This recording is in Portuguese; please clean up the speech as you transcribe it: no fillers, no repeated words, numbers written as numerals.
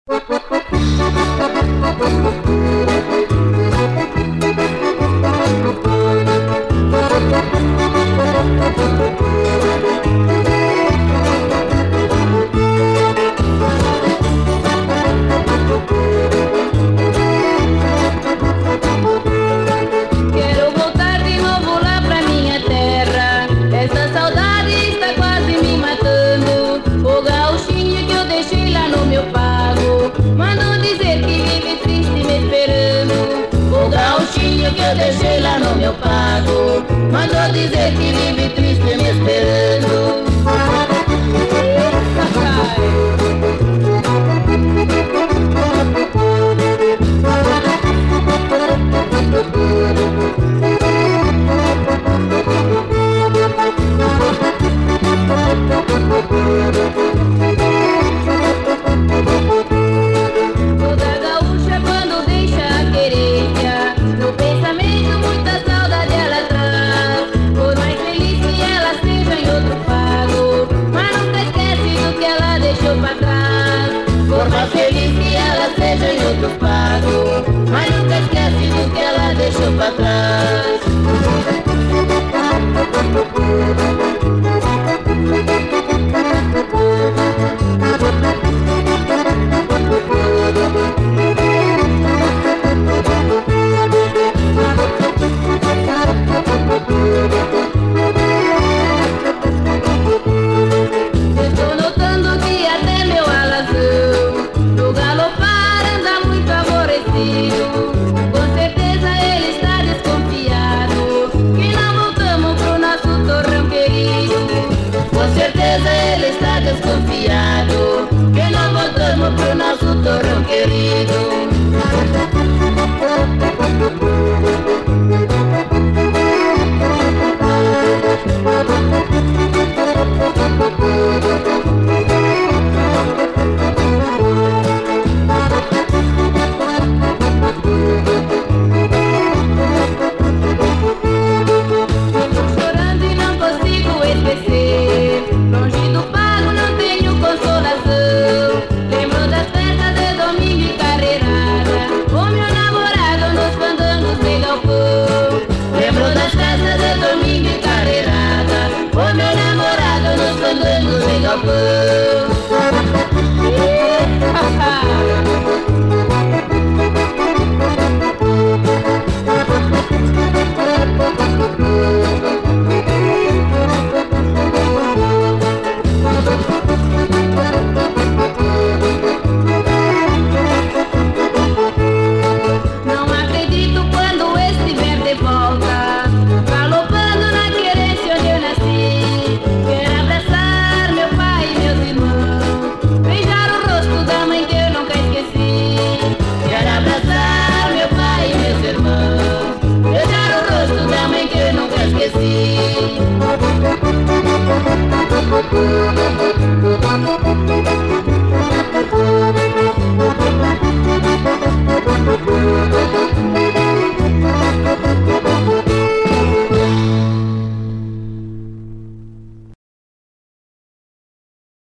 Quero voltar de novo lá pra minha terra. Essa saudade está quase me matando. O gauchinho que eu deixei lá no meu pago mandou dizer que vive triste me esperando. O gauchinho que eu deixei lá no meu pago mandou dizer que vive triste me esperando. Toda gaúcha quando deixa a querência, no pensamento muita saudade ela traz. Por mais feliz que ela seja em outro pago, mas nunca esquece do que ela deixou pra trás. Por mais feliz que ela seja em outro pago, mas nunca esquece do que ela deixou pra trás.